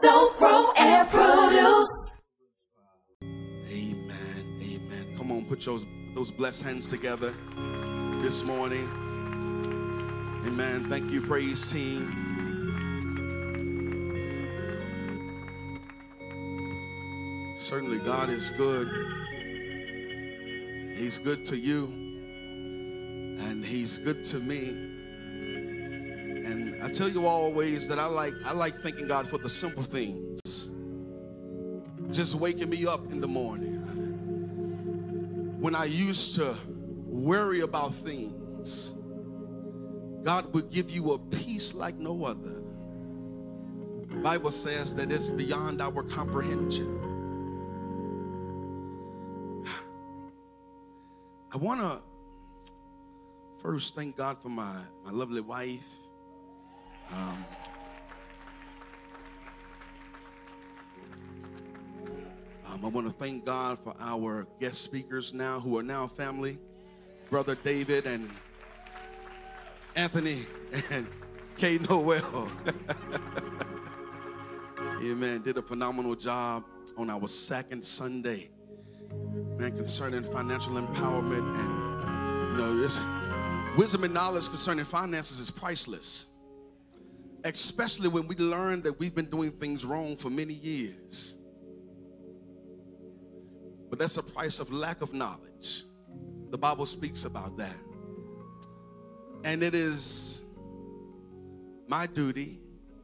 Sow, grow, and produce. Amen. Amen. Come on, put those blessed hands together this morning. Amen. Thank you, praise team. Certainly, God is good. He's good to you, and He's good to me. And I tell you always that I like thanking God for the simple things. Just waking me up in the morning. When I used to worry about things, God will give you a peace like no other. The Bible says that it's beyond our comprehension. I want to first thank God for my lovely wife. I want to thank God for our guest speakers now who are now family. Brother David and Anthony and Kay Noel. Amen. Did a phenomenal job on our second Sunday. Man, concerning financial empowerment, and this wisdom and knowledge concerning finances is priceless, especially when we learn that we've been doing things wrong for many years. But that's a price of lack of knowledge. The Bible speaks about that. And it is my duty,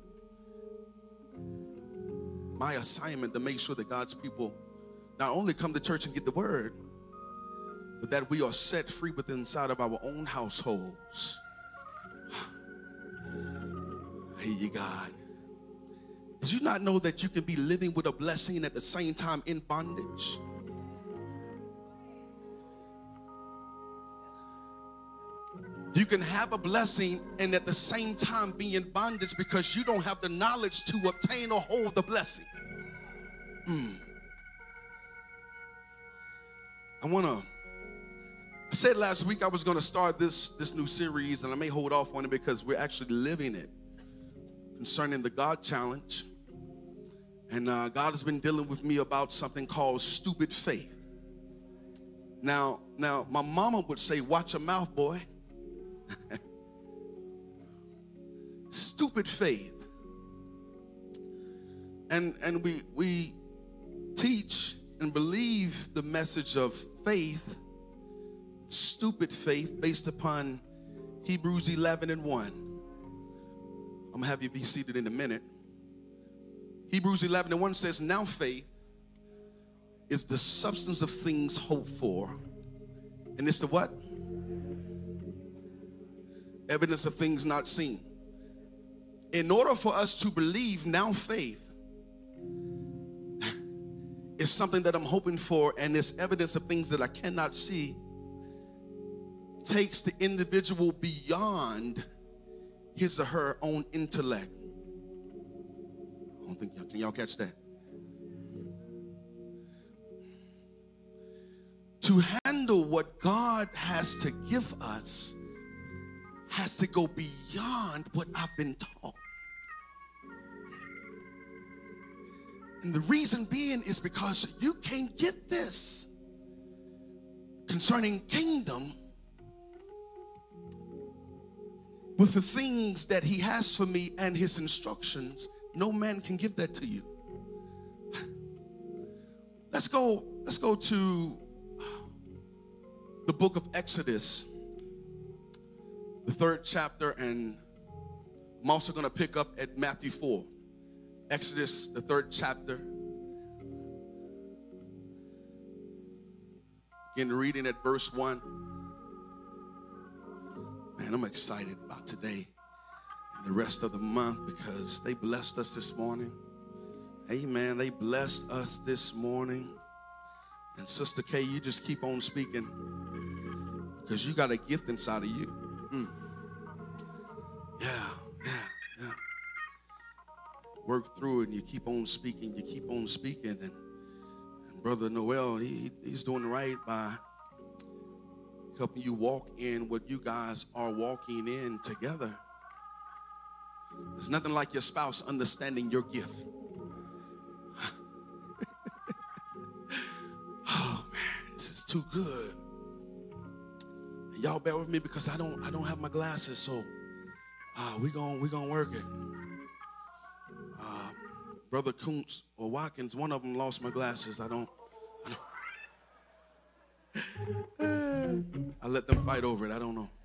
my assignment to make sure that God's people not only come to church and get the word, but that we are set free within inside of our own households. Hey, you God. Did you not know that you can be living with a blessing and at the same time in bondage? You can have a blessing and at the same time be in bondage because you don't have the knowledge to obtain or hold the blessing. I said last week I was going to start this new series, and I may hold off on it because we're actually living it, concerning the God Challenge. And God has been dealing with me about something called stupid faith. Now my mama would say, watch your mouth, boy. Stupid faith. And we teach and believe the message of faith, stupid faith, based upon Hebrews 11:1. I'm gonna have you be seated in a minute. Hebrews 11:1 says, now faith is the substance of things hoped for, and it's the what? Evidence of things not seen. In order for us to believe, now faith is something that I'm hoping for, and it's evidence of things that I cannot see, takes the individual beyond his or her own intellect. I don't think can y'all catch that? To handle what God has to give us has to go beyond what I've been taught. And the reason being is because you can't get this concerning kingdom with the things that He has for me and His instructions. No man can give that to you. Let's go to the book of Exodus, the 3rd chapter, and I'm also going to pick up at Matthew 4. Exodus, the 3rd chapter. Again, reading at verse 1. Man, I'm excited about today and the rest of the month because they blessed us this morning. Amen. They blessed us this morning. And Sister Kay, you just keep on speaking because you got a gift inside of you. Yeah. Work through it and you keep on speaking. And Brother Noel, he's doing right by helping you walk in what you guys are walking in together. There's nothing like your spouse understanding your gift. too good. And y'all bear with me because I don't have my glasses, so we gonna work it. Brother Kuntz or Watkins, one of them lost my glasses. I let them fight over it. I don't know.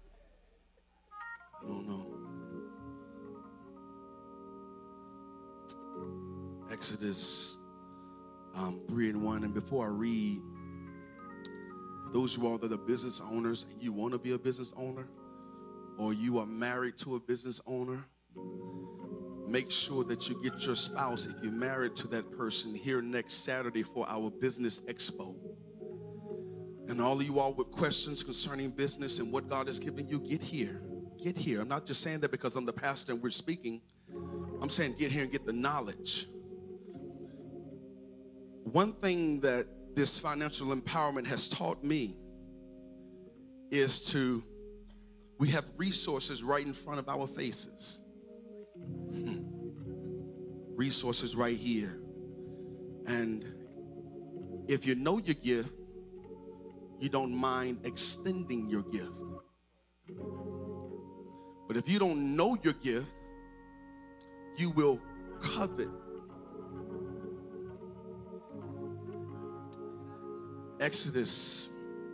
Exodus 3:1. And before I read, for those of you all that are business owners and you want to be a business owner, or you are married to a business owner, make sure that you get your spouse, if you're married to that person, here next Saturday for our business expo. And all of you all with questions concerning business and what God has given you, get here. Get here. I'm not just saying that because I'm the pastor and we're speaking. I'm saying get here and get the knowledge. One thing that this financial empowerment has taught me is we have resources right in front of our faces. Resources right here. And if you know your gift, you don't mind extending your gift. But if you don't know your gift, you will covet. Exodus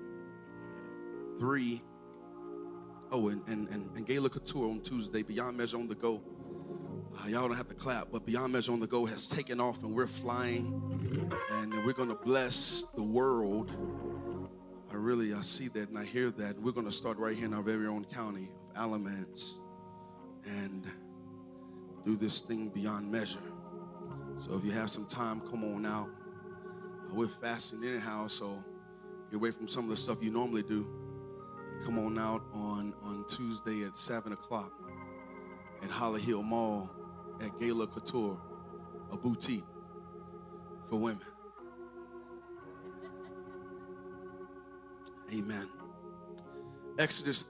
3. Oh, and Gala Couture on Tuesday, Beyond Measure on the Go. Y'all don't have to clap, but Beyond Measure on the Go has taken off and we're flying and we're going to bless the world. I see that and I hear that. We're going to start right here in our very own county of Alamance and do this thing beyond measure. So if you have some time, come on out. We're fasting anyhow, so get away from some of the stuff you normally do. Come on out on Tuesday at 7 o'clock at Holly Hill Mall at Gala Couture, a boutique for women. Amen. Exodus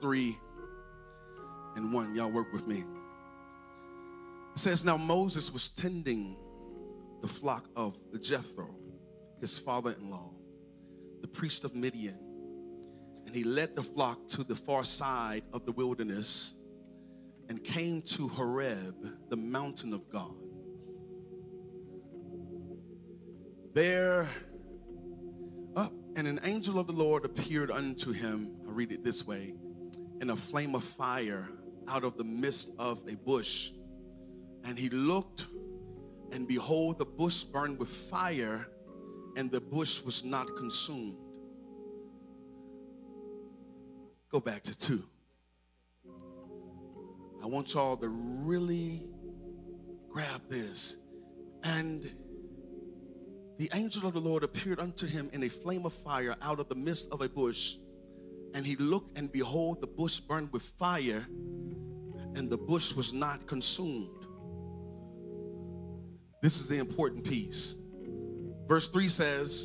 3:1. Y'all work with me. It says, now Moses was tending the flock of Jethro, his father-in-law, the priest of Midian. And he led the flock to the far side of the wilderness and came to Horeb, the mountain of God. There, and an angel of the Lord appeared unto him, I read it this way, in a flame of fire out of the midst of a bush. And he looked, and behold, the bush burned with fire, and the bush was not consumed. Go back to 2. I want y'all to really grab this. And the angel of the Lord appeared unto him in a flame of fire out of the midst of a bush. And he looked, and behold, the bush burned with fire, and the bush was not consumed. This is the important piece. Verse 3 says,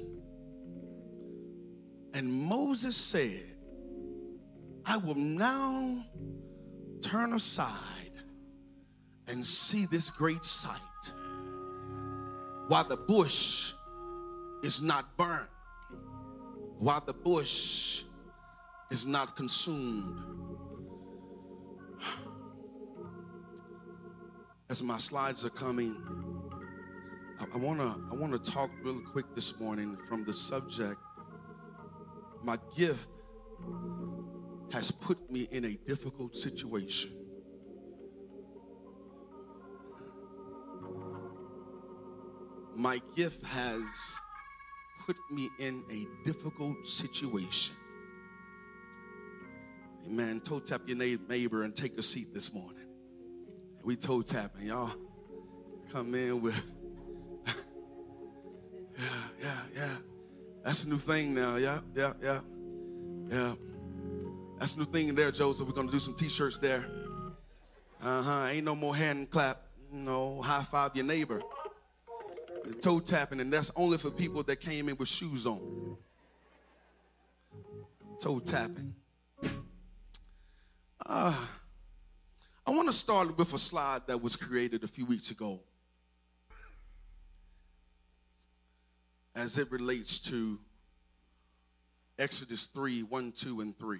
and Moses said, I will now turn aside and see this great sight, while the bush is not burned, while the bush is not consumed. As my slides are coming, I want to talk really quick this morning from the subject, my gift has put me in a difficult situation. My gift has put me in a difficult situation. Amen. Toe tap your neighbor and take a seat this morning. We toe tapping, y'all. Come in with, yeah. That's a new thing now. Yeah. That's a new thing there, Joseph. We're going to do some t-shirts there. Ain't no more hand clap. No, high five your neighbor. Toe tapping, and that's only for people that came in with shoes on. Toe tapping. I want to start with a slide that was created a few weeks ago as it relates to Exodus 3, 1, 2, and 3.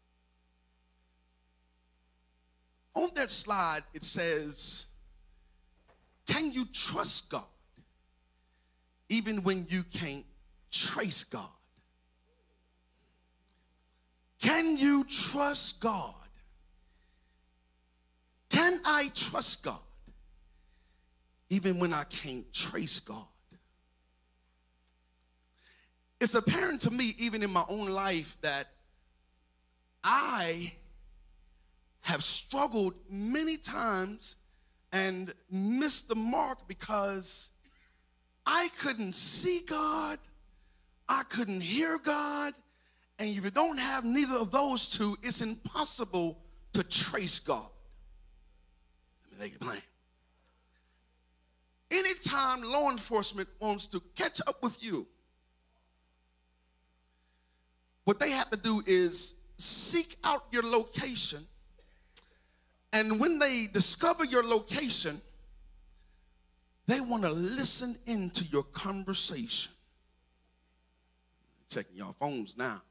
On that slide, it says, can you trust God even when you can't trace God? Can you trust God? Can I trust God even when I can't trace God? It's apparent to me, even in my own life, that I have struggled many times and missed the mark because I couldn't see God, I couldn't hear God, and if you don't have neither of those two, it's impossible to trace God. Let me make it plain. Anytime law enforcement wants to catch up with you, what they have to do is seek out your location, and when they discover your location, they want to listen into your conversation. Checking y'all phones now.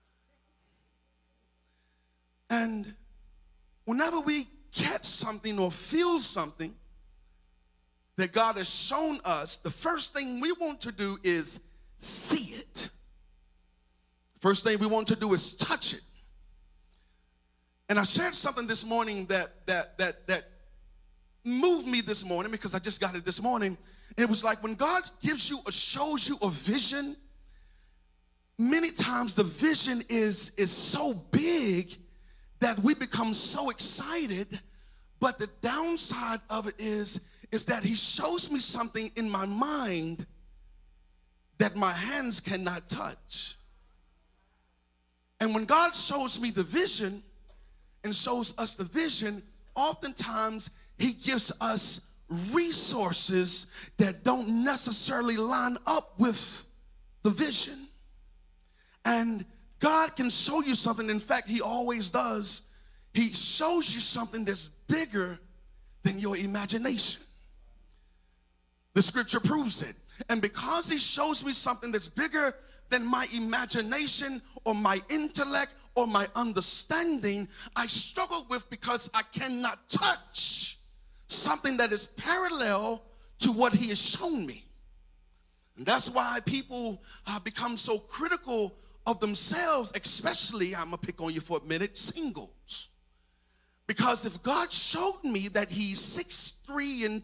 And whenever we catch something or feel something that God has shown us, the first thing we want to do is see it. First thing we want to do is touch it. And I shared something this morning that moved me this morning because I just got it this morning. It was like when God gives you or shows you a vision, many times the vision is so big that we become so excited, but the downside of it is that he shows me something in my mind that my hands cannot touch. And when God shows me the vision and shows us the vision, oftentimes he gives us resources that don't necessarily line up with the vision. And God can show you something. In fact, he always does. He shows you something that's bigger than your imagination. The scripture proves it. And because he shows me something that's bigger than my imagination or my intellect or my understanding, I struggle with because I cannot touch something that is parallel to what he has shown me. And that's why people become so critical of themselves, especially, I'm gonna pick on you for a minute, singles. Because if God showed me that he's 6'3" and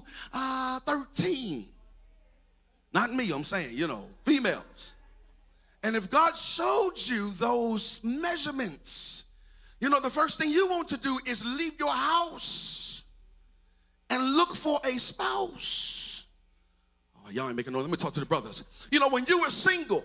213, not me, I'm saying, females. And if God showed you those measurements, the first thing you want to do is leave your house and look for a spouse. Oh, y'all ain't making noise. Let me talk to the brothers. When you were single,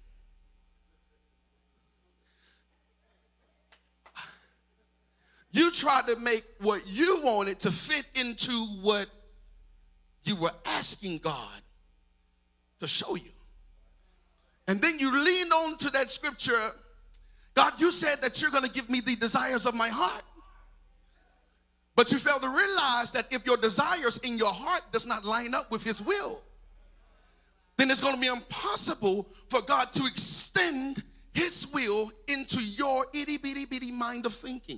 you tried to make what you wanted to fit into what you were asking God to show you. And then you leaned on to that scripture. God, you said that you're going to give me the desires of my heart. But you fail to realize that if your desires in your heart does not line up with his will, then it's going to be impossible for God to extend his will into your itty bitty bitty mind of thinking.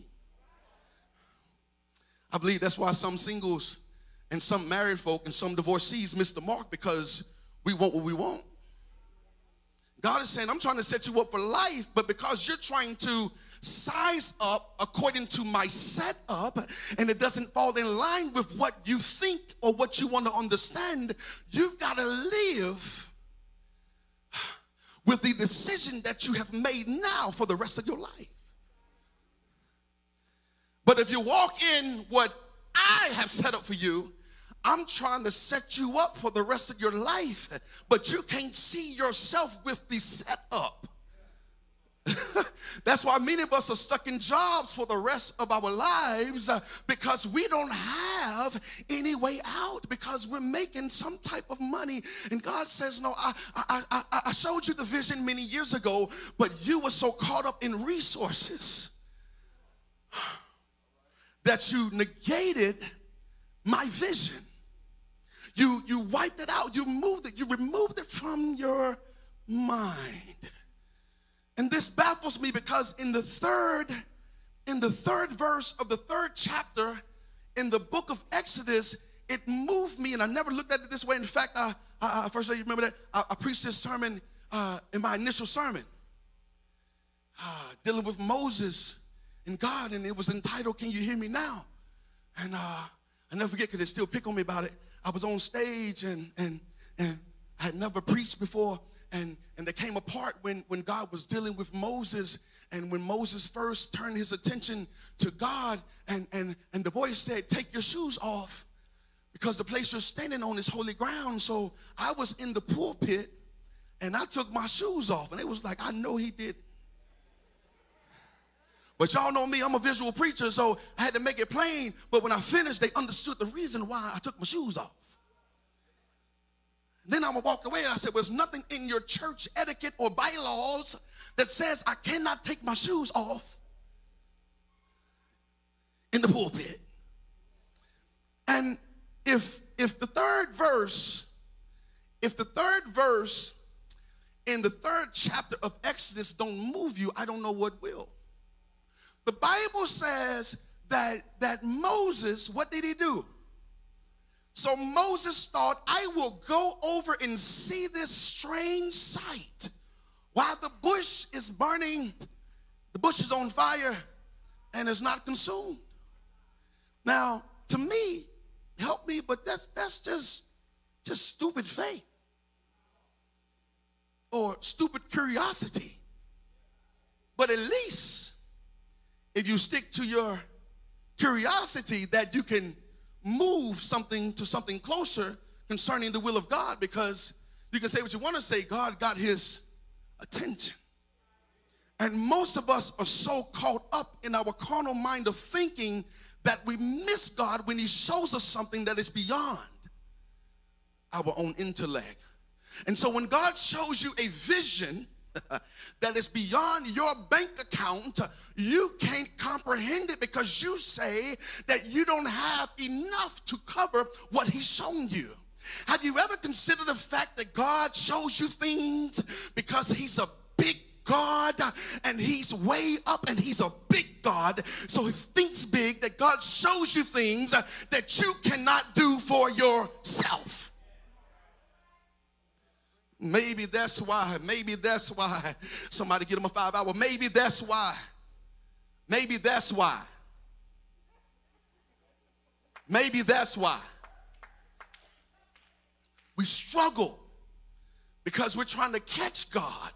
I believe that's why some singles and some married folk and some divorcees miss the mark, because we want what we want. God is saying, I'm trying to set you up for life, but because you're trying to size up according to my setup and it doesn't fall in line with what you think or what you want to understand, you've got to live with the decision that you have made now for the rest of your life. But if you walk in what I have set up for you, I'm trying to set you up for the rest of your life, but you can't see yourself with the setup. That's why many of us are stuck in jobs for the rest of our lives, because we don't have any way out, because we're making some type of money. And God says, no, I showed you the vision many years ago, but you were so caught up in resources that you negated my vision. You wiped it out. You moved it. You removed it from your mind. And this baffles me because in the third verse of the 3rd chapter in the book of Exodus, it moved me, and I never looked at it this way. In fact, first you remember that I preached this sermon in my initial sermon, dealing with Moses and God, and it was entitled, "Can You Hear Me Now?" And I never forget, because they still pick on me about it. I was on stage, and I had never preached before, and there came a part when God was dealing with Moses, and when Moses first turned his attention to God, and the voice said, "Take your shoes off, because the place you're standing on is holy ground." So I was in the pulpit, and I took my shoes off, and it was like, I know he did. But y'all know me, I'm a visual preacher, so I had to make it plain. But when I finished, they understood the reason why I took my shoes off. Then I walked away, and I said, "There's nothing in your church etiquette or bylaws that says I cannot take my shoes off in the pulpit." And if the third verse in the 3rd chapter of Exodus don't move you, I don't know what will. The Bible says that Moses, what did he do? So Moses thought, "I will go over and see this strange sight. While the bush is burning, the bush is on fire and is not consumed." Now, to me, help me, but that's just stupid faith or stupid curiosity. But at least if you stick to your curiosity, that you can move something to something closer concerning the will of God, because you can say what you want to say, God got his attention. And most of us are so caught up in our carnal mind of thinking that we miss God when he shows us something that is beyond our own intellect. And so when God shows you a vision that is beyond your bank account, you can't comprehend it, because you say that you don't have enough to cover what he's shown you. Have you ever considered the fact that God shows you things because he's a big God, and he's way up, and he's a big God, so he thinks big, that God shows you things that you cannot do for yourself? Maybe that's why somebody get him a 5-hour. Maybe that's why we struggle, because we're trying to catch God.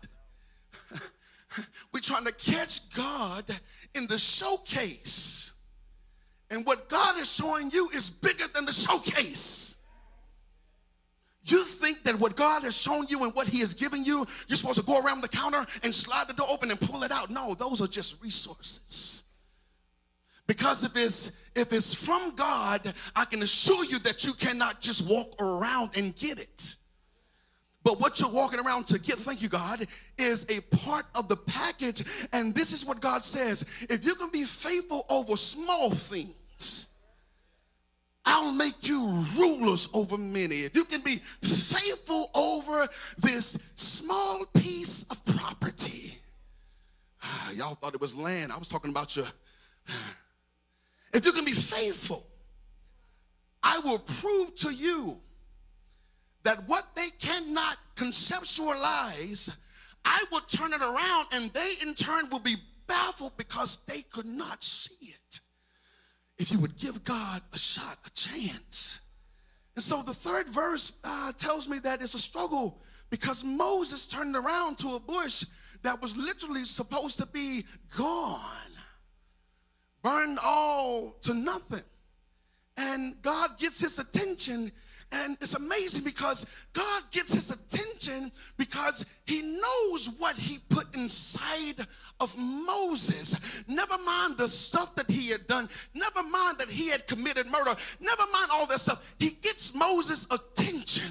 We're trying to catch God in the showcase, and what God is showing you is bigger than the showcase. You think that what God has shown you and what he has given you, you're supposed to go around the counter and slide the door open and pull it out. No, those are just resources. Because if it's from God, I can assure you that you cannot just walk around and get it. But what you're walking around to get, thank you, God, is a part of the package. And this is what God says: if you can be faithful over small things, I'll make you rulers over many. If you can be faithful over this small piece of property. Y'all thought it was land. I was talking about your. If you can be faithful, I will prove to you that what they cannot conceptualize, I will turn it around, and they in turn will be baffled because they could not see it. If you would give God a shot, a chance. And so the 3rd verse tells me that it's a struggle, because Moses turned around to a bush that was literally supposed to be gone, burned all to nothing. And God gets his attention, and it's amazing because God gets his attention because he knows what he put inside of Moses. Never mind the stuff that he had done. Never mind that he had committed murder. Never mind all that stuff. He gets Moses' attention.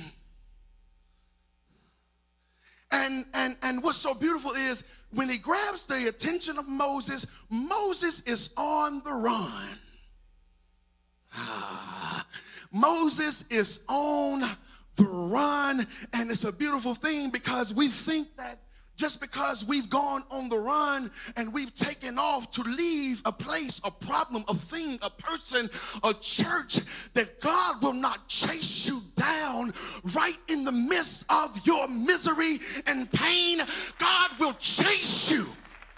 And what's so beautiful is when he grabs the attention of Moses, Moses is on the run. Moses is on the run, and it's a beautiful thing because we think that just because we've gone on the run and we've taken off to leave a place, a problem, a thing, a person, a church, that God will not chase you down right in the midst of your misery and pain. God will chase you.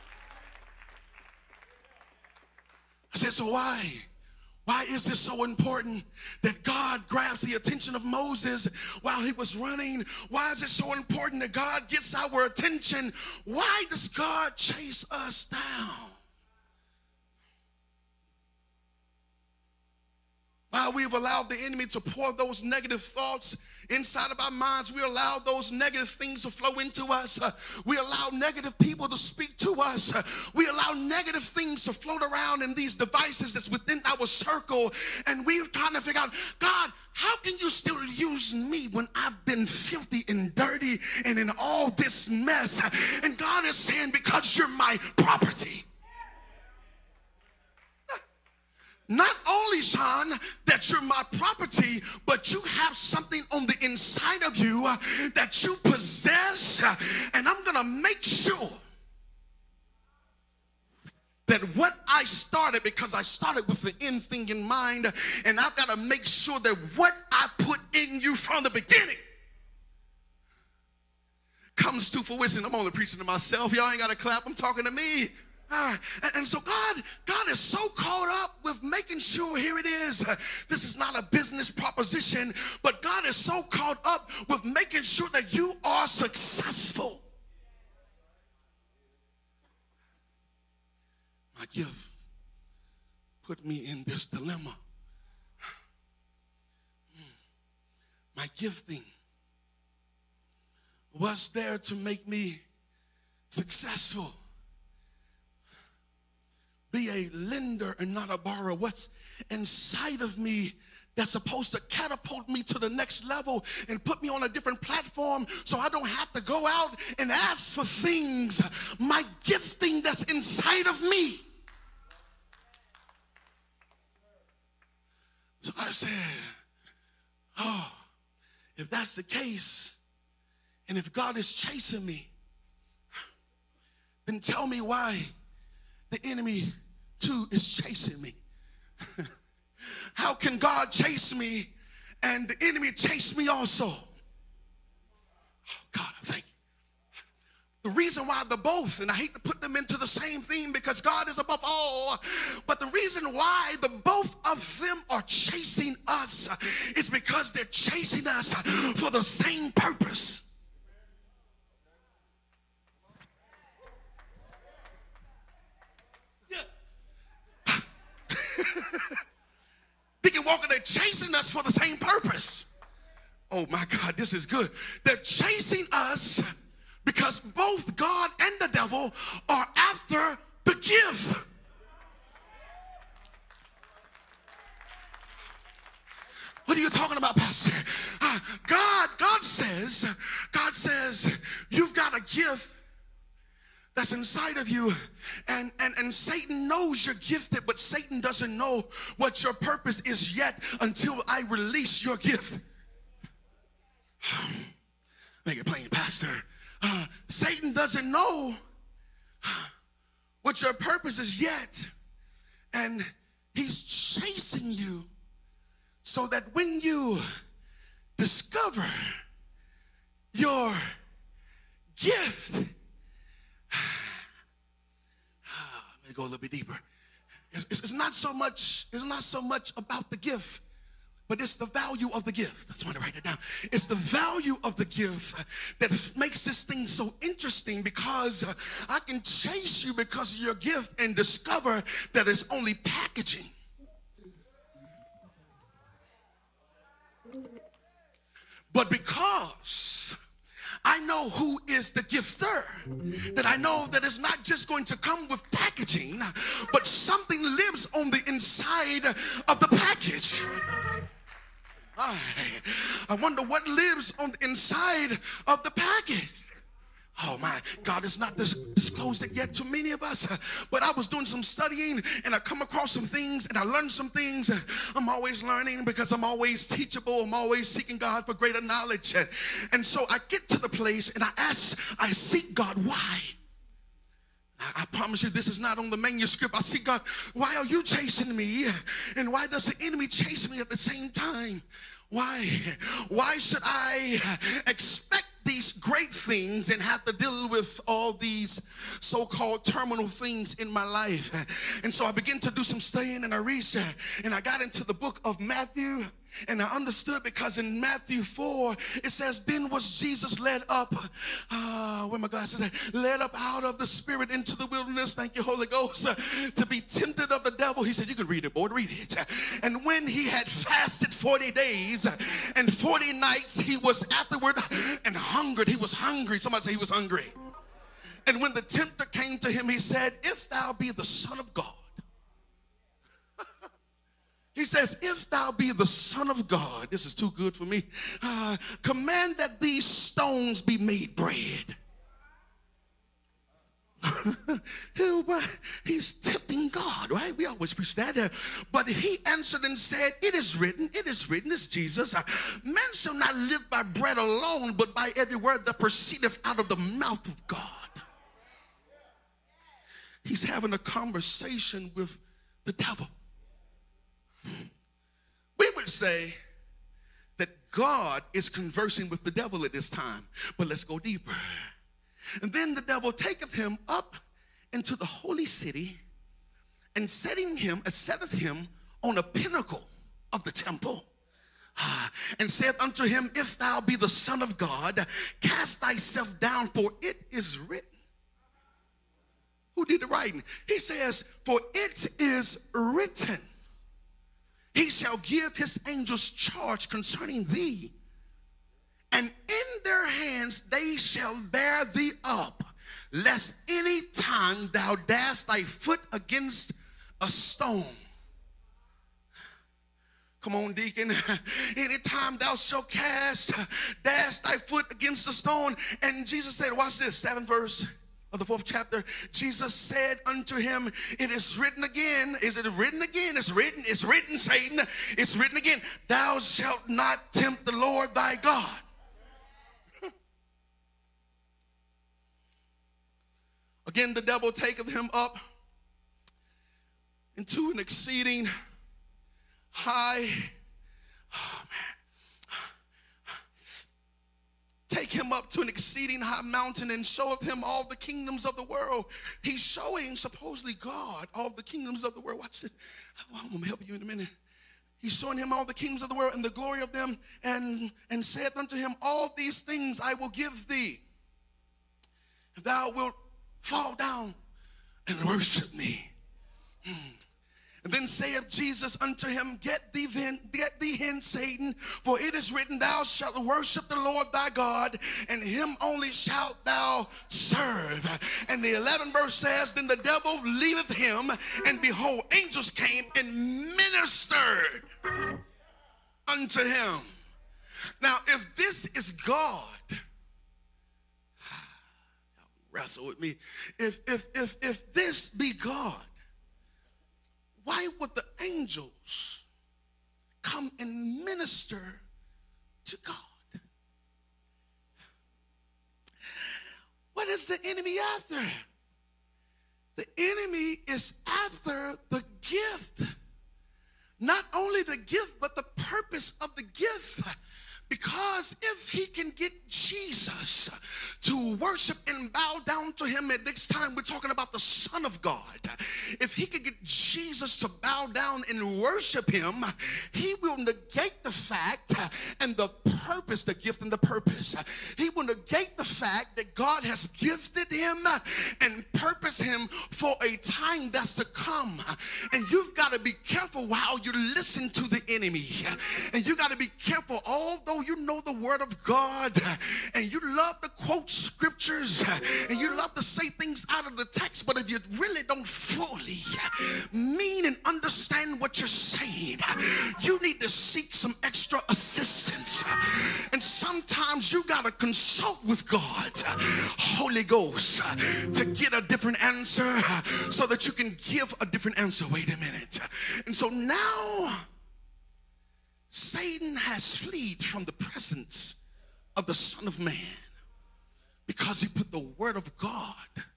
I said, so why? Why is this so important that God grabs the attention of Moses while he was running? Why is it so important that God gets our attention? Why does God chase us down? While we've allowed the enemy to pour those negative thoughts inside of our minds, we allow those negative things to flow into us. We allow negative people to speak to us. We allow negative things to float around in these devices that's within our circle. And we're trying to figure out, God, how can you still use me when I've been filthy and dirty and in all this mess? And God is saying, because you're my property. Not only, Sean, that you're my property, but you have something on the inside of you that you possess, and I'm going to make sure that what I started, because I started with the end thing in mind, and I've got to make sure that what I put in you from the beginning comes to fruition. I'm only preaching to myself. Y'all ain't got to clap. I'm talking to me. And so God is so caught up with making sure, here it is, this is not a business proposition, but God is so caught up with making sure that you are successful. My gift put me in this dilemma. My gifting was there to make me successful. Be a lender and not a borrower. What's inside of me that's supposed to catapult me to the next level and put me on a different platform so I don't have to go out and ask for things. My gifting that's inside of me. So I said, oh, if that's the case, and if God is chasing me, then tell me why the enemy too is chasing me. How can God chase me and the enemy chase me also? Oh, God, I thank you. The reason why the both, and I hate to put them into the same theme because God is above all, but the reason why the both of them are chasing us is because they're chasing us for the same purpose. Deacon Walker, they're chasing us for the same purpose. Oh my God, this is good. They're chasing us because both God and the devil are after the gift. What are you talking about, Pastor? God says, you've got a gift that's inside of you, and Satan knows you're gifted, but Satan doesn't know what your purpose is yet until I release your gift. Make it plain, Pastor. Satan doesn't know what your purpose is yet, and he's chasing you so that when you discover your gift, let me go a little bit deeper. It's not so much about the gift, but it's the value of the gift. I just want to write it down. It's the value of the gift that makes this thing so interesting, because I can chase you because of your gift and discover that it's only packaging. But because I know who is the gifter, that I know that it's not just going to come with packaging, but something lives on the inside of the package. I wonder what lives on the inside of the package. Oh my, God has not disclosed it yet to many of us. But I was doing some studying and I come across some things and I learned some things. I'm always learning because I'm always teachable. I'm always seeking God for greater knowledge. And so I get to the place and I seek God, why? I promise you this is not on the manuscript. I see, God, why are you chasing me? And why does the enemy chase me at the same time? Why? Why should I expect these great things and have to deal with all these so-called terminal things in my life? And so I began to do some studying and I researched and I got into the book of Matthew. And I understood because in Matthew 4, it says, then was Jesus led up, where my glasses at? Led up out of the spirit into the wilderness, thank you, Holy Ghost, to be tempted of the devil. He said, you can read it, boy, read it. And when he had fasted 40 days and 40 nights, he was afterward and hungered. He was hungry. Somebody say he was hungry. And when the tempter came to him, he said, if thou be the Son of God. He says, if thou be the Son of God, this is too good for me, command that these stones be made bread. He's tempting God, right? We always preach that. But he answered and said, it is written, it's Jesus. Man shall not live by bread alone, but by every word that proceedeth out of the mouth of God. He's having a conversation with the devil. We would say that God is conversing with the devil at this time, but let's go deeper. And then the devil taketh him up into the holy city and setteth him on a pinnacle of the temple and saith unto him, if thou be the Son of God, cast thyself down, for it is written. Who did the writing? He says, for it is written. He shall give his angels charge concerning thee, and in their hands they shall bear thee up, lest any time thou dash thy foot against a stone. Come on, deacon. Anytime thou shalt dash thy foot against a stone. And Jesus said, watch this, 7th verse of the 4th chapter. Jesus said unto him, it is written again. Is it written again? It's written, Satan. It's written again. Thou shalt not tempt the Lord thy God. Again, the devil taketh him up into an exceeding high, take him up to an exceeding high mountain and showeth him all the kingdoms of the world. He's showing supposedly God all the kingdoms of the world. Watch this. I'm going to help you in a minute. He's showing him all the kingdoms of the world and the glory of them, and saith unto him, all these things I will give thee, if thou wilt fall down and worship me. And then saith Jesus unto him, get thee hence, Satan, for it is written, thou shalt worship the Lord thy God, and him only shalt thou serve. And the 11th verse says, then the devil leaveth him, and behold, angels came and ministered unto him. Now, if this is God, wrestle with me. If this be God, why would the angels come and minister to God? What is the enemy after? The enemy is after the gift. Not only the gift, but the purpose of the gift. Because if he can get Jesus to worship and bow down to him, at this time we're talking about the Son of God. If he could get Jesus to bow down and worship him, he will negate the fact and the purpose, the gift and the purpose. He will negate the fact that God has gifted him and purposed him for a time that's to come. And you've got to be careful how you listen to the enemy. And you got to be careful, although you know the word of God and you love to quote scriptures and you love to say things out of the text, but if you really don't fully mean and understand what you're saying, you need to seek some extra assistance. And sometimes you got to consult with God God, Holy Ghost, to get a different answer so that you can give a different answer. Wait a minute. And so now Satan has fled from the presence of the Son of Man because he put the word of God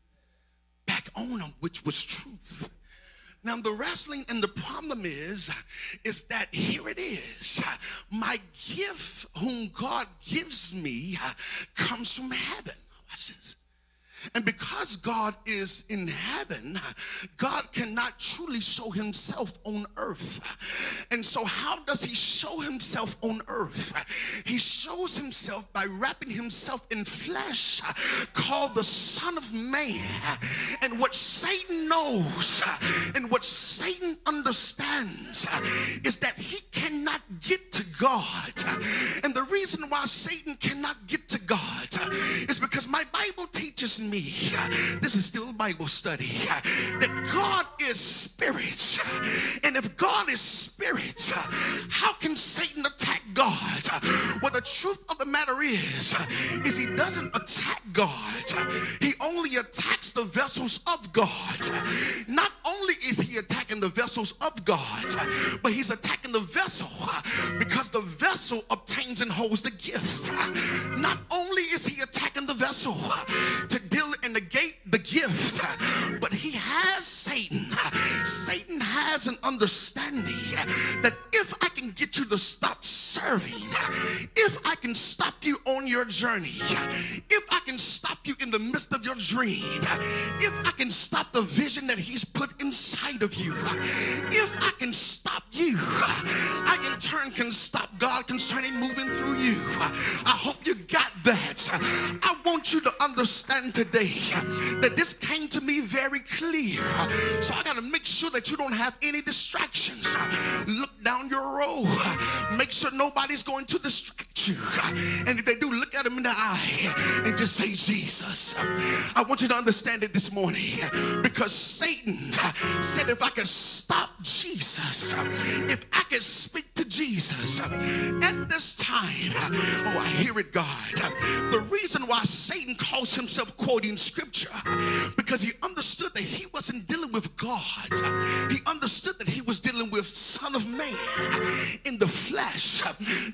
back on him, which was truth. Now the wrestling and the problem is that here it is. My gift whom God gives me comes from heaven. Watch this. And because God is in heaven, God cannot truly show himself on earth. And so how does he show himself on earth? He shows himself by wrapping himself in flesh called the Son of Man. And what Satan knows and what Satan understands is that he cannot get to God. And the reason why Satan cannot get to God is because my Bible teaches me, this is still a Bible study, that God is spirit. And if God is spirit, how can Satan attack God? Well, the truth of the matter is he doesn't attack God. He only attacks the vessels of God. Not only is he attacking the vessels of God, but he's attacking the vessel because the vessel obtains and holds the gift. Not only is he attacking the vessel to deal and negate the gift, but he has Satan. Satan has an understanding that if I can get you to stop serving, if I can stop you on your journey, if I can stop you in the midst of your dream, if I can stop the vision that he's put inside of you, if I can stop you, I in turn can stop God concerning moving through you. I hope you got that. I want you to understand today that this came to me very clear. So I got to make sure that you don't have any distractions. Look down your road. Make sure nobody's going to distract you. And if they do, look at them in the eye and just say, Jesus. I want you to understand it this morning, because Satan said if I could stop Jesus, if I could speak to Jesus at this time, oh, I hear it, God. The reason why Satan calls himself quoting scripture, because he understood that he wasn't dealing with God. He understood that he was dealing with Son of Man in the flesh.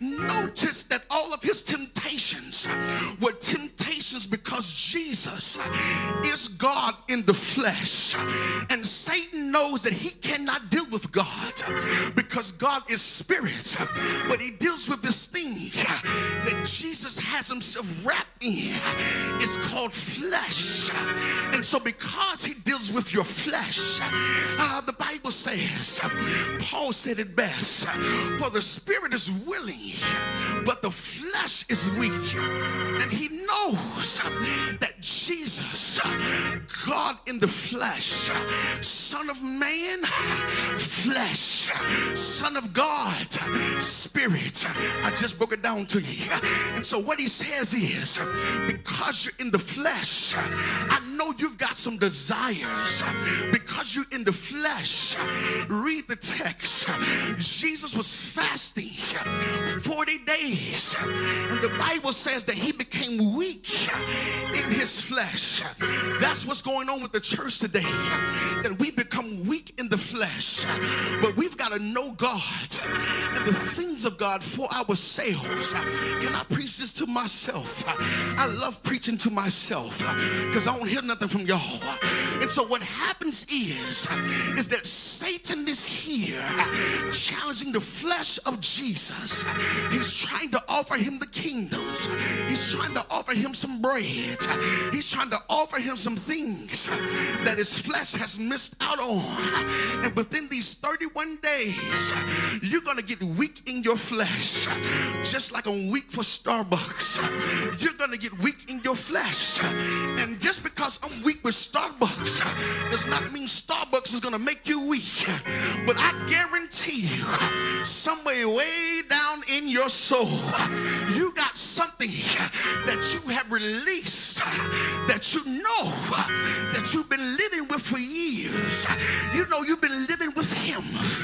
Notice that all of his temptations were temptations because Jesus is God in the flesh. And Satan knows that he cannot deal with God because God is spirit, but he deals with this thing that Jesus has himself wrapped in. It's called flesh. And so because he deals with your flesh, the Bible says, Paul said it best, for the spirit is willing, but the flesh is weak. And he knows that Jesus, God in the flesh, Son of Man, flesh, Son of God, spirit. I just broke it down to you. And so what he says is, because you're in the flesh, I know you've got some desires. Because you're in the flesh, read the text. Jesus was fasting 40 days. And the Bible says that he became weak in his flesh. That's what's going on with the church today, that we become weak in the flesh. But we've got to know God and the things of God for ourselves. Can I preach this to myself? I love preaching to myself because I don't hear nothing from y'all. And so what happens is that Satan is here challenging the flesh of Jesus. He's trying to offer him the kingdoms. He's trying to offer him some bread. He's trying to offer him some things that his flesh has missed out on. And within these 31 days, you're going to get weak in your flesh. Just like I'm weak for Starbucks, you're going to get weak in your flesh. And just because I'm weak with Starbucks does not mean Starbucks is going to make you weak. But I guarantee you, somewhere way down in your soul, you got something that you have released, that you know that you've been living with for years. You know you've been living with him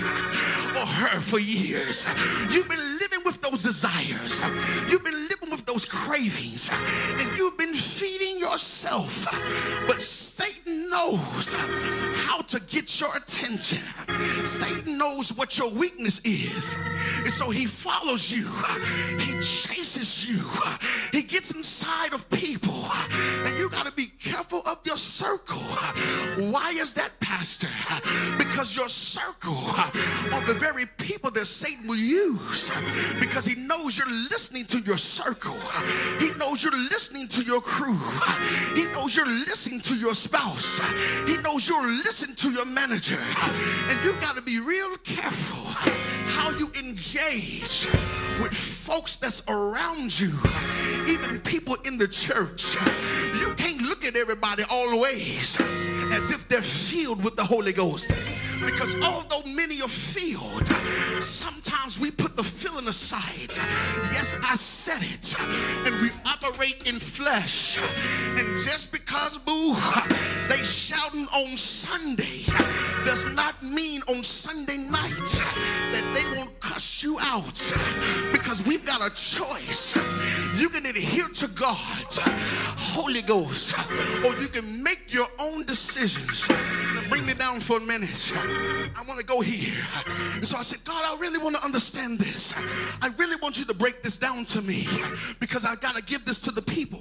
or her for years. You've been living with those desires. You've been living with those cravings. cravings, and you've been feeding yourself, but Satan knows how to get your attention. Satan knows what your weakness is, and so he follows you, he chases you, he gets inside of people, and you got to be careful of your circle. Why is that, Pastor? Because your circle are the very people that Satan will use, because he knows you're listening to your circle. He knows you're listening to your crew. He knows you're listening to your spouse. He knows you're listening to your manager. And you got to be real careful how you engage with folks that's around you, even people in the church. You can't look at everybody always as if they're filled with the Holy Ghost, because although many are filled, sometimes we put the filling aside. Yes, I said it. And we operate in flesh. And just because, boo, they shouting on Sunday does not mean on Sunday night that they won't cuss you out, because we've got a choice. You can adhere to God, Holy Ghost, or you can make your own decisions. Now bring me down for a minute. I want to go here. And so I said, God, I really want to understand this. I really want you to break this down to me, because I got to give this to the people.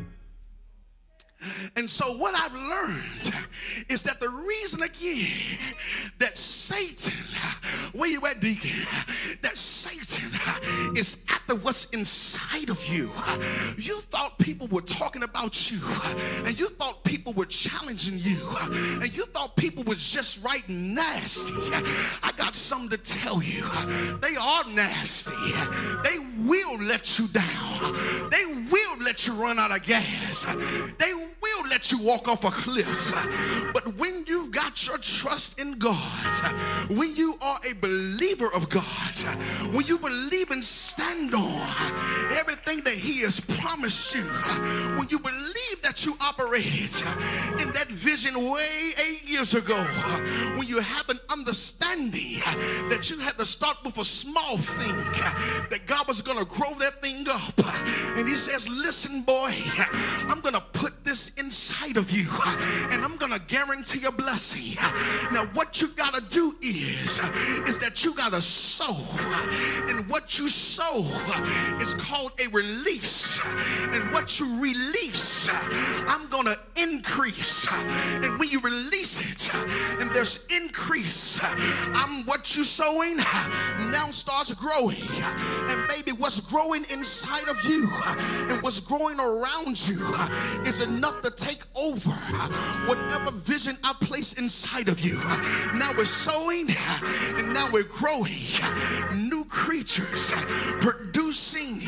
And so what I've learned is that the reason again that Satan, where you at, deacon, that Satan is after what's inside of you. You thought people were talking about you, and you thought people were challenging you, and you thought people were just right nasty. I got something to tell you. They are nasty. They will let you down. They will let you run out of gas. They will let you walk off a cliff. But when you've got your trust in God, when you are a believer of God, when you believe and stand on everything that he has promised you, when you believe that you operate in that vision way 8 years ago, when you have an understanding that you had to start with a small thing, that God was going to grow that thing up, and he says, listen, boy, I'm going to put this inside of you, and I'm going to guarantee a blessing. Now what you got to do is that you got to sow, and what you sow is called a release, and what you release, I'm going to increase, and when you release it and there's increase, what you sowing now starts growing. And baby, what's growing inside of you and what's growing around you is enough to take over whatever vision I place inside of you. Now we're sowing, and now we're growing new creatures, producing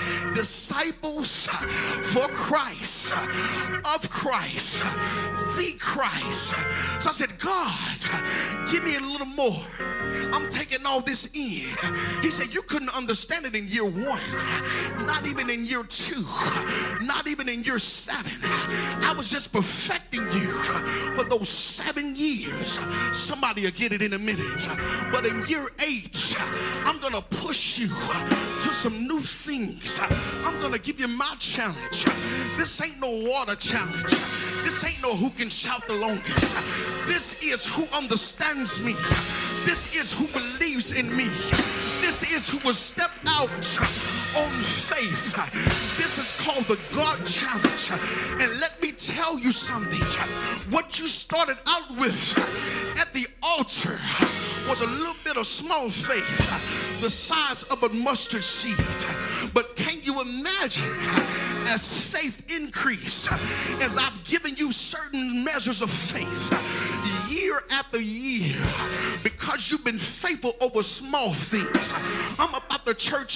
disciples for Christ, of Christ, the Christ. So I said, God, give me a little more. I'm taking all this in. He said, you couldn't understand it in year 1, not even in year 2, not even in year 7. I was just perfecting you for those 7 years. Somebody will get it in a minute. But in year 8, I'm going to push you to some new things. I'm going to give you my challenge. This ain't no water challenge. This ain't no who can shout the longest. This is who understands me. This is who believes in me. This is who will step out on faith. This is called the God challenge. And let me tell you something. What you started out with at the altar was a little bit of small faith, the size of a mustard seed. But can you imagine, as faith increased, as I've given you certain measures of faith, year after year, because you've been faithful over small things, I'm about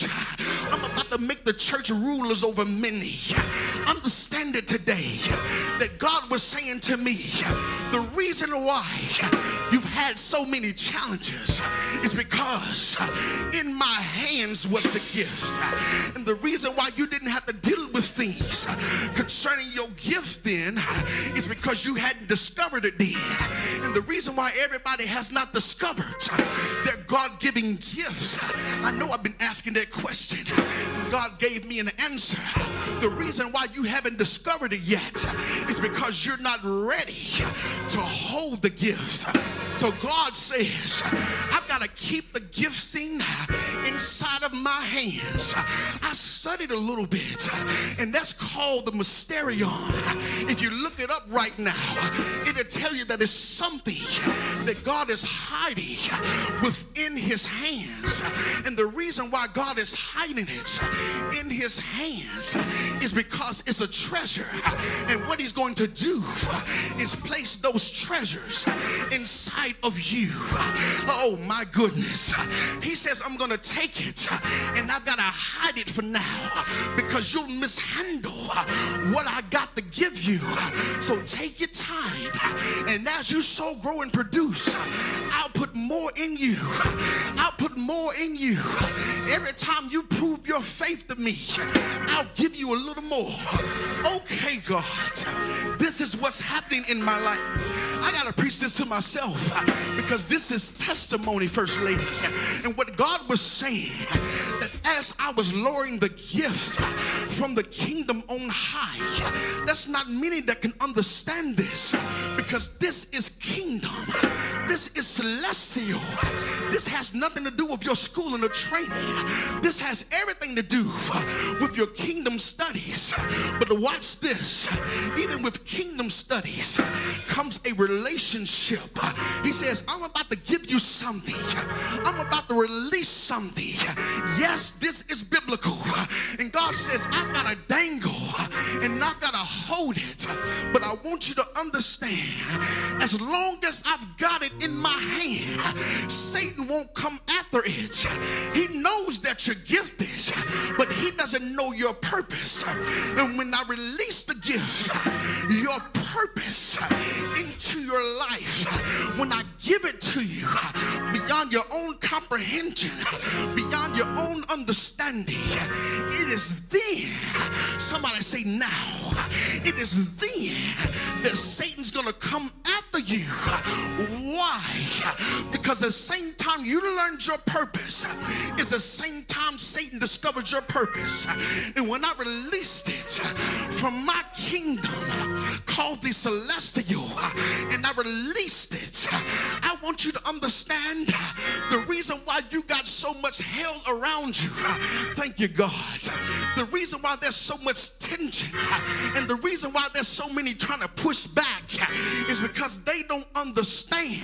to make the church rulers over many. Understand it today, that God was saying to me, the reason why you've had so many challenges is because in my hands was the gift. And the reason why you didn't have to deal with things concerning your gift then is because you hadn't discovered it then. And the reason why everybody has not discovered their God-given gifts, I know I've been asking that question. God gave me an answer. The reason why you haven't discovered it yet is because you're not ready to hold the gifts. So God says, I've got to keep the gifting inside of my hands. I studied a little bit, and that's called the mysterion. If you look it up right now, it'll tell you that it's something that God is hiding within his hands. And the reason why God is hiding it in his hands is because it's a treasure. And what he's going to do is place those treasures inside of you. Oh my goodness. He says, I'm going to take it and I've got to hide it for now because you'll mishandle what I got to give you. So take your time, and as you sow, grow, and produce, I'll put more in you. I'll put more in you. Every time you prove your faith to me, I'll give you a little more. Okay, God, this is what's happening in my life. I gotta preach this to myself because this is testimony, First Lady. And what God was saying, that as I was lowering the gifts from the kingdom on high, that's not many that can understand this, because this is kingdom. This is celestial. This has nothing to do with your school and the training. This has everything to do with your kingdom studies. But watch this. Even with kingdom studies comes a relationship. He says, I'm about to give you something. I'm about to release something. Yes, this is biblical. And God says, I've got to dangle and not got to hold it. But I want you to understand, as long as I've got it in my hand, Satan won't come after it. He knows that you're gifted, but he doesn't know your purpose. And when I release the gift, your purpose into your life, when I give it to you beyond your own comprehension, beyond your own understanding, it is then, somebody say now, it is then that Satan's gonna come after you. Why? Because the same time you learned your purpose is the same time Satan discovered your purpose. And when I released it from my kingdom called the celestial, and I released it, I want you to understand the reason why you got so much hell around you. Thank you, God. The reason why there's so much tension and the reason why there's so many trying to push back is because they don't understand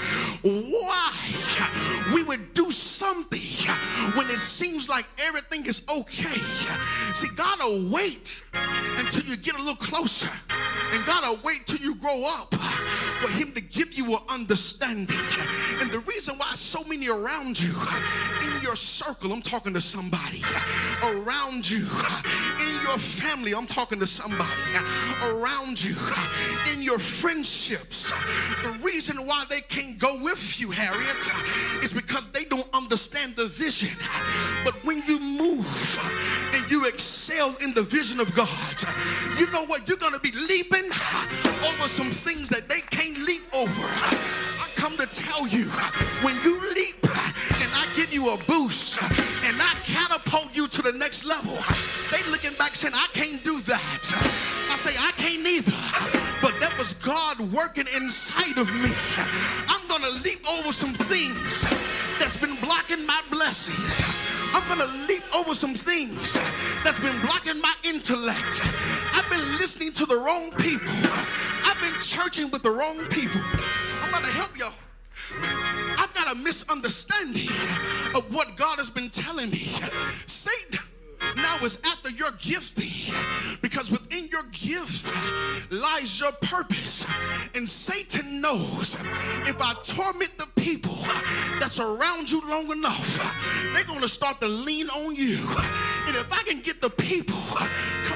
why we would do something when it seems like everything is okay. See, God will wait until you get a little closer, and God will wait till you grow up for him to give you an understanding. And the reason why so many around you in your circle, I'm talking to somebody around you, in your family, I'm talking to somebody around you, in your friendships, the reason why they can't go with you, Harriet, is because they don't understand the vision. But when you move and you excel in the vision of God, you know what? You're going to be leaping over some things that they can't leap over. I come to tell you, when you leap and I give you a boost and I catapult you to the next level, they looking back saying, I can't do that. I say, I can't either. But that was God working inside of me. I'm going to leap over some things that's been blocking my blessings. I'm going to leap over some things that's been blocking my intellect. I've been listening to the wrong people. I've been churching with the wrong people. I'm going to help y'all. I've got a misunderstanding of what God has been telling me. Satan now is after your gifting, because within your gifts lies your purpose. And Satan knows if I torment the people that's around you long enough, they're going to start to lean on you. And if I can get the people, come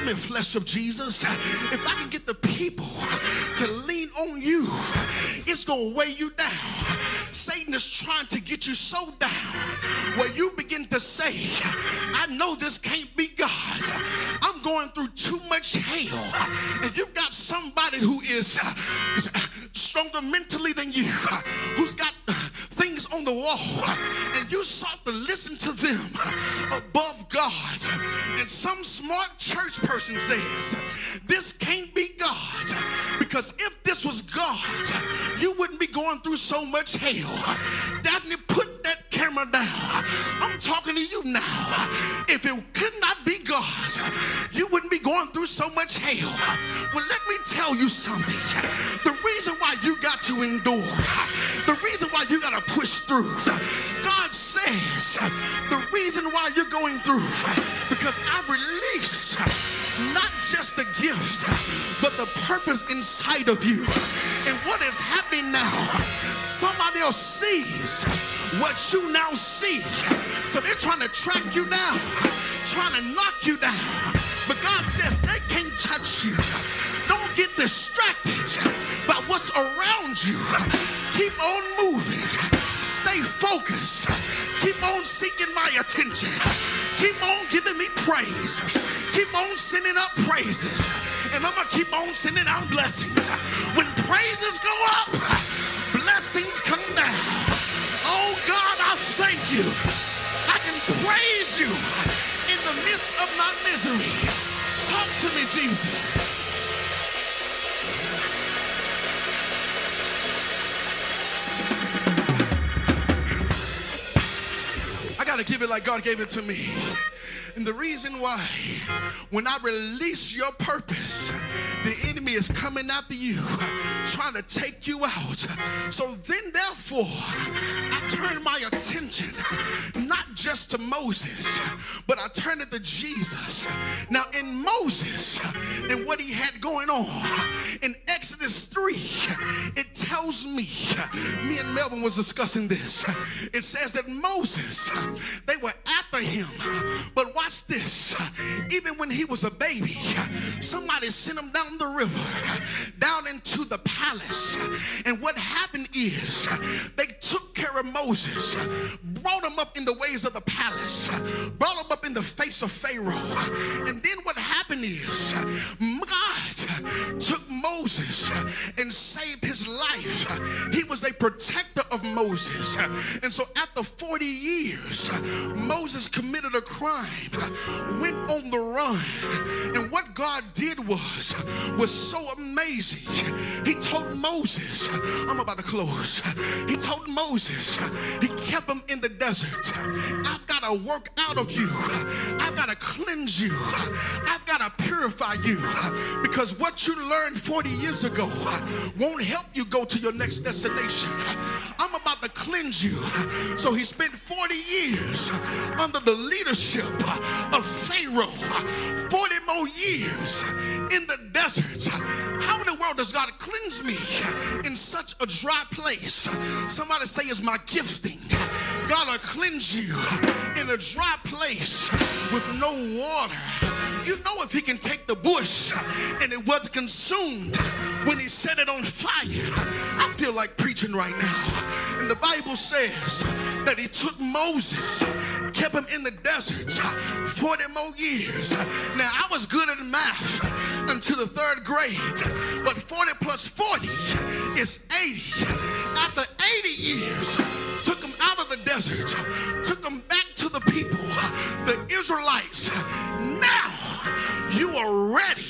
Come here, flesh of Jesus. If I can get the people to lean on you, it's going to weigh you down. Satan is trying to get you so down where you begin to say, I know this can't be God. I'm going through too much hell. And you've got somebody who is stronger mentally than you, who's got things on the wall, and you sought to listen to them above God. And some smart church person says, this can't be God, because if this was God, you wouldn't be going through so much hell. Daphne, put that camera down. I'm talking to you now. If it could not be God, you wouldn't be going through so much hell. Well, let me tell you something. The reason why you got to endure, the reason why you got to push through, God says the reason why you're going through, because I release not just the gifts, but the purpose inside of you. And what is happening now, somebody else sees what you now see. So they're trying to track you down, trying to knock you down. But God says they can't touch you. Don't get distracted by what's around you. Keep on moving. Stay focused. Keep on seeking my attention. Keep on giving me praise. Keep on sending up praises. And I'm going to keep on sending out blessings. When praises go up, blessings come down. Oh God, I thank you. I can praise you in the midst of my misery. Talk to me, Jesus. I got to give it like God gave it to me. And the reason why, when I release your purpose, the enemy is coming after you, trying to take you out. So then, therefore, I turn my attention not just to Moses, but I turn it to Jesus. Now, in Moses and what he had going on, in Exodus 3, it tells me and Melvin was discussing this. It says that Moses, they were after him, but watch this. Even when he was a baby, somebody sent him down the river, down into the palace. And what happened is they took care of Moses, brought him up in the ways of the palace, brought him up in the face of Pharaoh. And then what happened is God took Moses and saved his life. He was a protector of Moses. And so after 40 years, Moses committed a crime, went on the run. And what God did was so amazing. He told Moses, I'm about to close. He told Moses, he kept him in the desert. I've got to work out of you. I've got to cleanse you. I've got to purify you, because what you learned 40 years ago won't help you go to your next destination. I'm about to cleanse you. So he spent 40 years under the leadership of Pharaoh, 40 more years in the desert. How in the world does God cleanse me in such a dry place? Somebody say it's my gifting. God will cleanse you in a dry place with no water. You know, if he can take the bush and it wasn't consumed when he set it on fire. I feel like preaching right now. And the Bible says that he took Moses, kept him in the desert 40 more years. Now, I was good at math until the 3rd grade, but 40 plus 40 is 80. After 80 years, took him out of the desert, took him back to the people, the Israelites. Now, you are ready.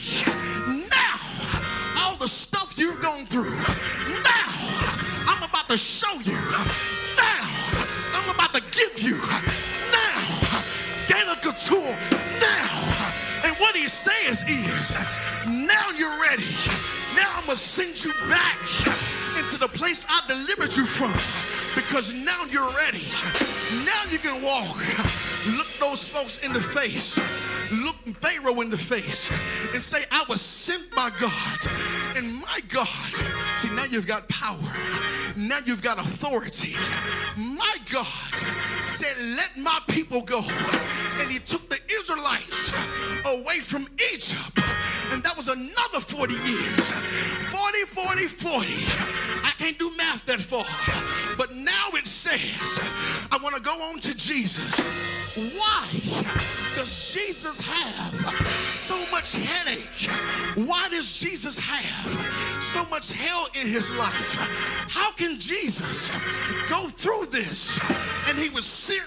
Now, all the stuff you've gone through, now, I'm about to show you. Now, I'm about to give you. Now, Gala Couture. Now, and what he says is, now you're ready. Now I'm going to send you back into the place I delivered you from, because now you're ready. Now you can walk. Look those folks in the face. Look Pharaoh in the face and say, I was sent by God. And my God, see, now you've got power. Now you've got authority. My God said, let my people go. And he took the Israelites away from Egypt. And that was another 40 years. 40, 40, 40. I can't do math that far. But now it says, I want to go on to Jesus. Why does Jesus have so much headache? Why does Jesus have so much hell in his life? How can Jesus go through this? And he was sent.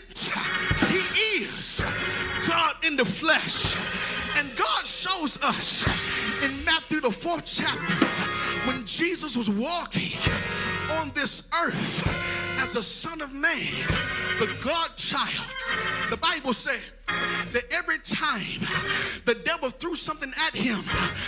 He is God in the flesh. And God shows us in Matthew the 4th chapter when Jesus was walking on this earth as a son of man, the God child. The Bible said that every time the devil threw something at him,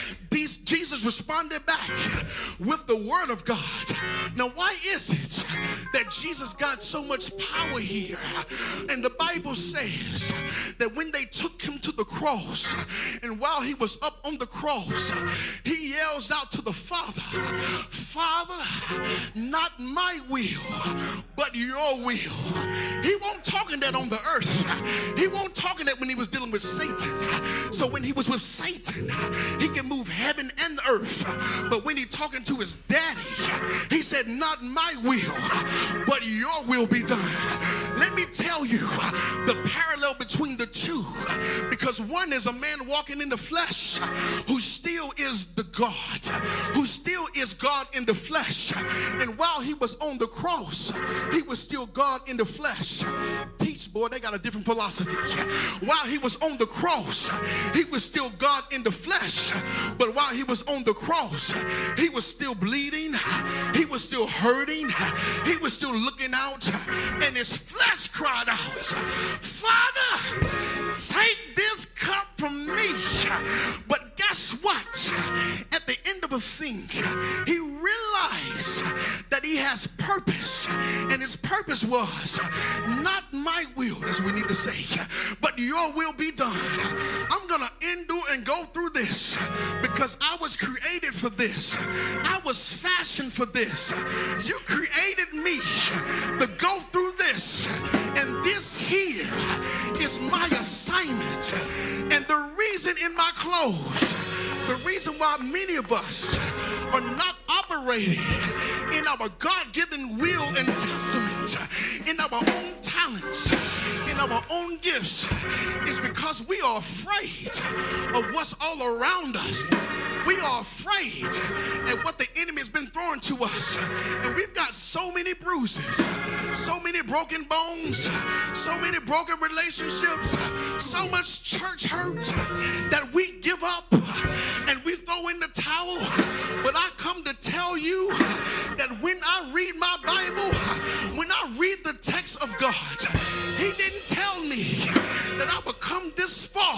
Jesus responded back with the word of God. Now, why is it that Jesus got so much power here? And the Bible says that when they took him to the cross, and while he was up on the cross, he yells out to the Father, Father, not my will, but your will. He won't talking that on the earth. He won't talking that when he was dealing with Satan. So when he was with Satan, he can move heaven and earth. But when he talking to his daddy, he said, not my will, but your will be done. Let me tell you the parallel between the two, because one is a man walking in the flesh who still is the God, who still is God in the flesh. And while he was on the cross, he was still God in the flesh. Teach, boy, they got a different philosophy. While he was on the cross, he was still God in the flesh. But while he was on the cross, he was still bleeding, he was still hurting, he was still looking out, and his flesh cried out, Father, take this cup from me. But guess what? At the end of a thing, he realized that he has purpose, and his purpose was not my will, as we need to say, but your will be done. I'm gonna endure and go through this because I was created for this. I was fashioned for this. You created me to go through this, and this here is my assignment. And the reason in my close, the reason why many of us are not operating in our God-given will and testament, in our own talents, in our own gifts, is because we are afraid of what's all around us. We are afraid at what the enemy has been throwing to us. And we've got so many bruises, so many broken bones, so many broken relationships, so much church hurt that we give up and we throw in the towel. But I come to tell you that when I read my Bible, when I read the text of God, he didn't tell me that I would come this far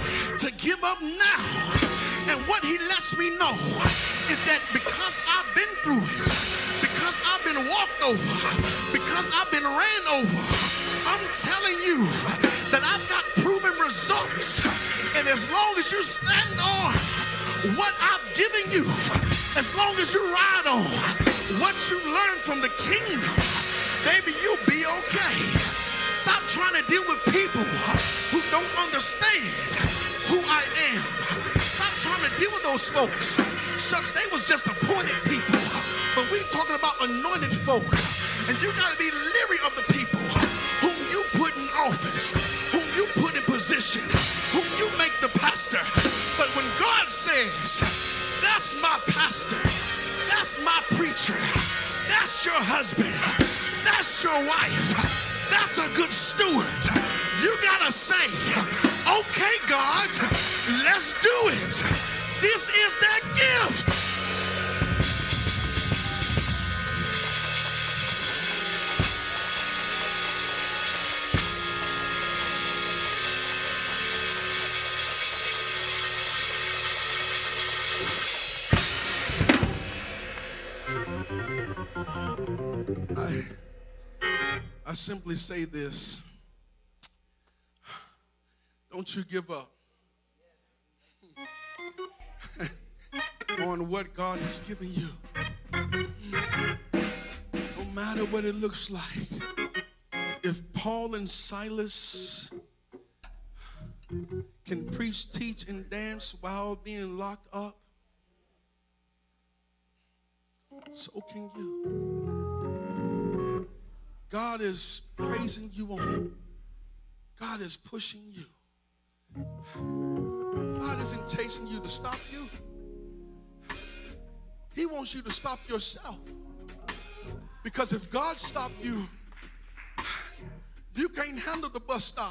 to give up now. And what he lets me know is that because I've been through it, because I've been walked over, because I've been ran over, I'm telling you that I've got proven results. And as long as you stand on what I've given you, as long as you ride on what you learned from the kingdom, baby, you'll be okay. Stop trying to deal with people who don't understand who I am. Stop trying to deal with those folks. Shucks, they was just appointed people. But we talking about anointed folk. And you got to be leery of the people whom you put in office, whom you put in position, whom you make the pastor. But when God says, that's my pastor, that's my preacher, that's your husband, that's your wife, that's a good steward, you gotta say, okay, God, let's do it. This is that gift. I simply say this. Don't you give up on what God has given you. matter what it looks like. If Paul and Silas can preach, teach, and dance while being locked up, so can you. God is praising you on. God is pushing you. God isn't chasing you to stop you. He wants you to stop yourself. Because if God stopped you, you can't handle the bus stop.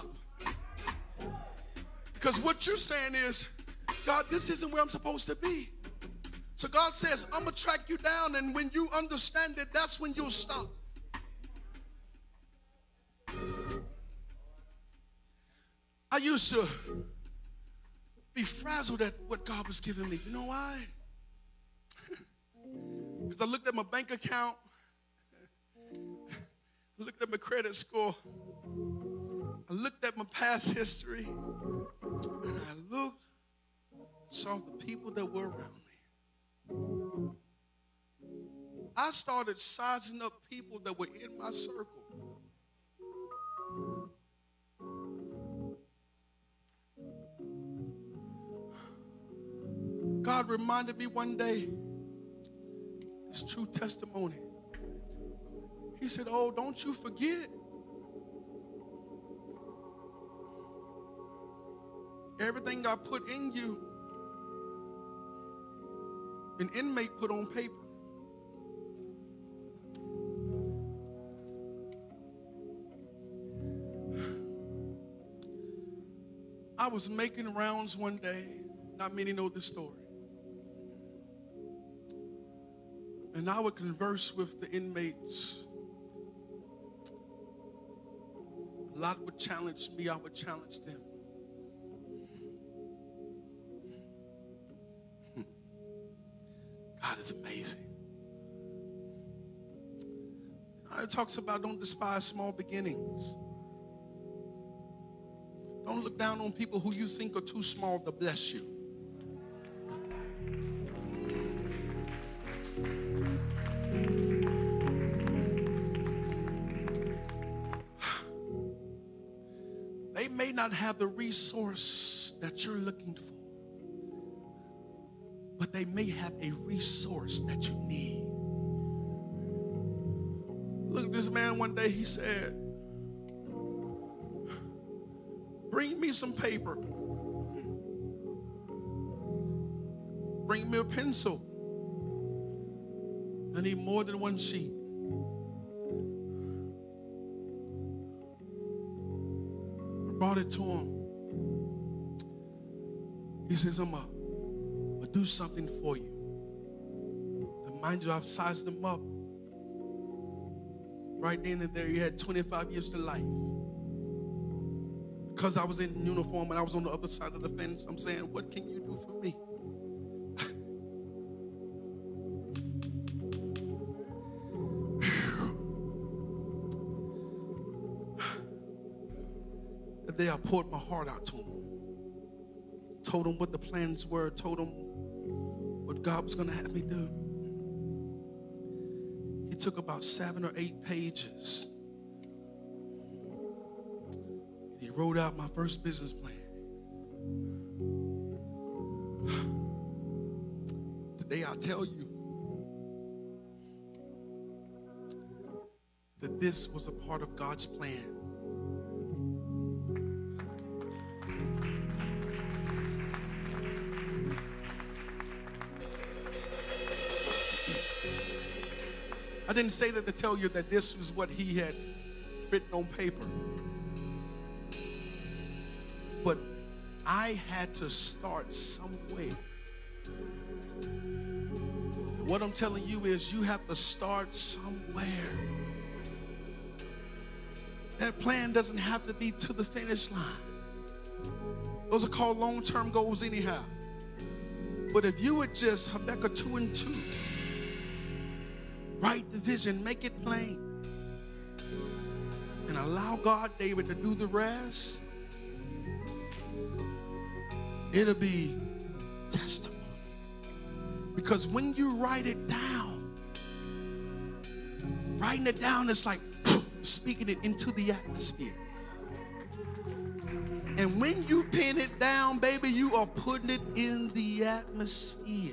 Because what you're saying is, God, this isn't where I'm supposed to be. So God says, I'm going to track you down, and when you understand it, that's when you'll stop. I used to be frazzled at what God was giving me. You know why? Because I looked at my bank account, I looked at my credit score, I looked at my past history, and I looked and saw the people that were around me. I started sizing up people that were in my circle. God reminded me one day, it's true testimony. He said, oh, don't you forget. Everything I put in you, an inmate put on paper. I was making rounds one day, not many know this story. And I would converse with the inmates. A lot would challenge me, I would challenge them. God is amazing. It talks about don't despise small beginnings. Don't look down on people who you think are too small to bless you. They may not have the resource that you're looking for, but they may have a resource that you need. Look at this man one day, he said, bring me some paper. Bring me a pencil. I need more than one sheet. I brought it to him. He says, I'm going to do something for you. And mind you, I've sized him up. Right then and there, he had 25 years to life. Because I was in uniform and I was on the other side of the fence, I'm saying, what can you do for me? That day I poured my heart out to him. Told him what the plans were, told him what God was going to have me do. He took about 7 or 8 pages. And he wrote out my first business plan. Today I tell you that this was a part of God's plan. I didn't say that to tell you that this was what he had written on paper. But I had to start somewhere. What I'm telling you is you have to start somewhere. That plan doesn't have to be to the finish line. Those are called long-term goals anyhow. But if you would just, Habakkuk 2 and 2, write the vision, make it plain, and allow God, David, to do the rest, it'll be testimony. Because when you write it down, Writing it down is like speaking it into the atmosphere. And when you pen it down, baby, you are putting it in the atmosphere.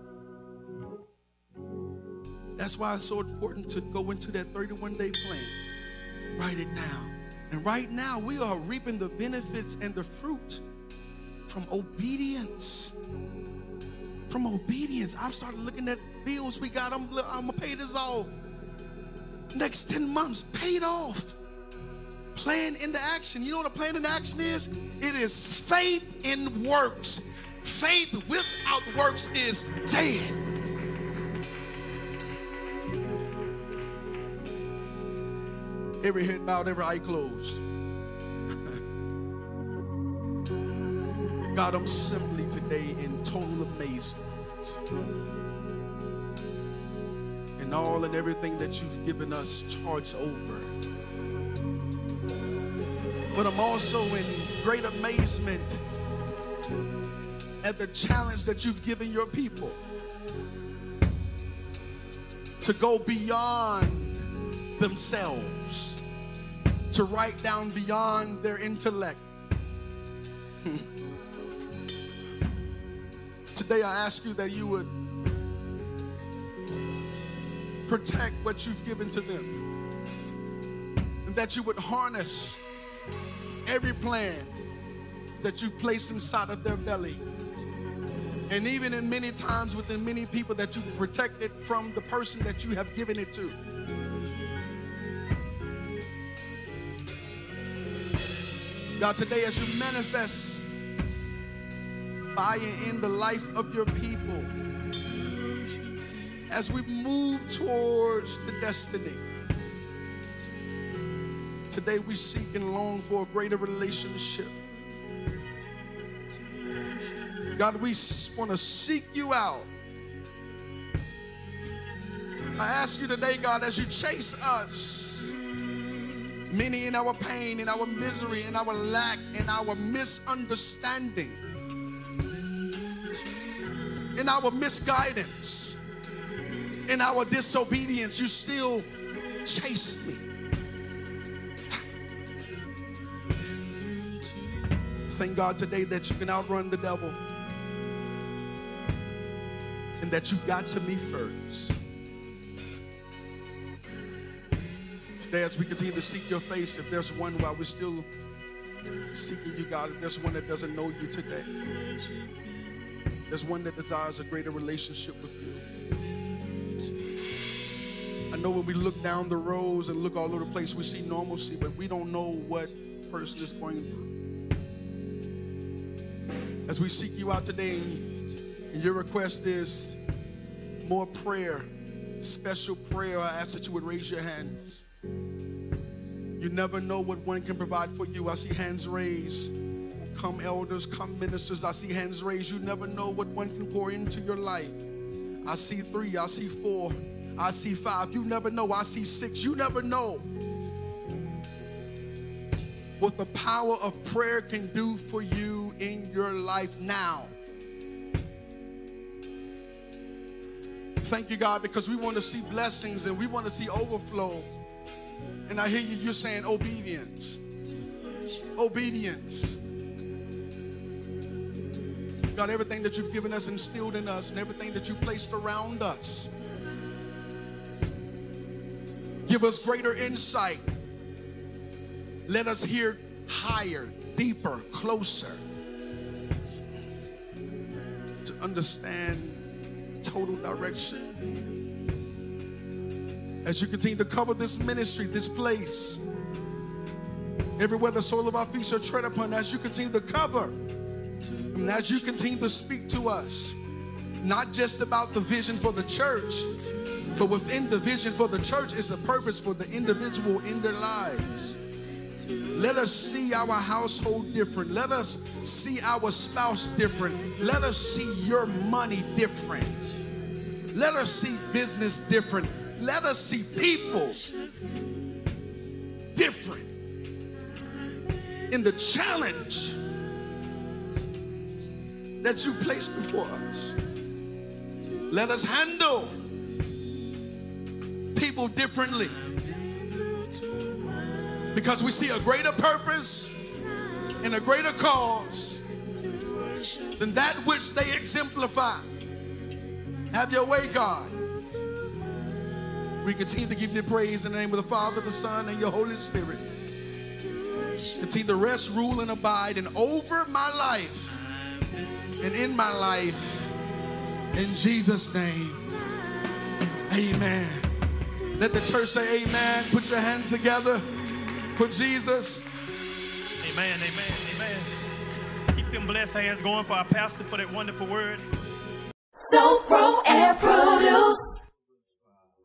That's why it's so important to go into that 31-day plan. Write it down. And right now, we are reaping the benefits and the fruit from obedience. From obedience. I've started looking at bills we got. I'm going to pay this off. Next 10 months, paid off. Plan into action. You know what a plan into action is? It is faith in works. Faith without works is dead. Every head bowed, every eye closed. God, I'm simply today in total amazement in all and everything that you've given us charge over. But I'm also in great amazement at the challenge that you've given your people to go beyond themselves, to write down beyond their intellect. Today I ask you that you would protect what you've given to them, and that you would harness every plan that you've placed inside of their belly. And even in many times within many people, that you've protected from the person that you have given it to. God, today as you manifest fire in the life of your people, as we move towards the destiny, today we seek and long for a greater relationship. God, we want to seek you out. I ask you today, God, as you chase us, many in our pain, in our misery, in our lack, in our misunderstanding, in our misguidance, in our disobedience, you still chase me. Thank God today that you can outrun the devil and that you got to me first. Today as we continue to seek your face, if there's one while we're still seeking you, God, if there's one that doesn't know you today, there's one that desires a greater relationship with you. I know when we look down the rows and look all over the place, we see normalcy, but we don't know what the person is going through. As we seek you out today, and your request is more prayer, special prayer, I ask that you would raise your hands. You never know what one can provide for you. I see hands raised. Come elders, come ministers. I see hands raised. You never know what one can pour into your life. I see 3, I see 4, I see 5. You never know. I see 6. You never know what the power of prayer can do for you in your life now. Thank you, God, because we want to see blessings and we want to see overflow. And I hear you, you're saying obedience. Obedience. God, everything that you've given us, instilled in us, and everything that you've placed around us, give us greater insight. Let us hear higher, deeper, closer, to understand total direction. As you continue to cover this ministry, this place, everywhere the sole of our feet shall tread upon, as you continue to cover, and as you continue to speak to us, not just about the vision for the church, but within the vision for the church is a purpose for the individual in their lives. Let us see our household different. Let us see our spouse different. Let us see your money different. Let us see business different. Let us see people different in the challenge that you placed before us. Let us handle people people differently. Because we see a greater purpose and a greater cause than that which they exemplify. Have your way, God. We continue to give you praise in the name of the Father, the Son, and your Holy Spirit. Continue to rest, rule, and abide and over my life and in my life. In Jesus' name, amen. Let the church say amen. Put your hands together for Jesus. Amen, amen, amen. Keep them blessed hands going for our pastor for that wonderful word. So grow and produce.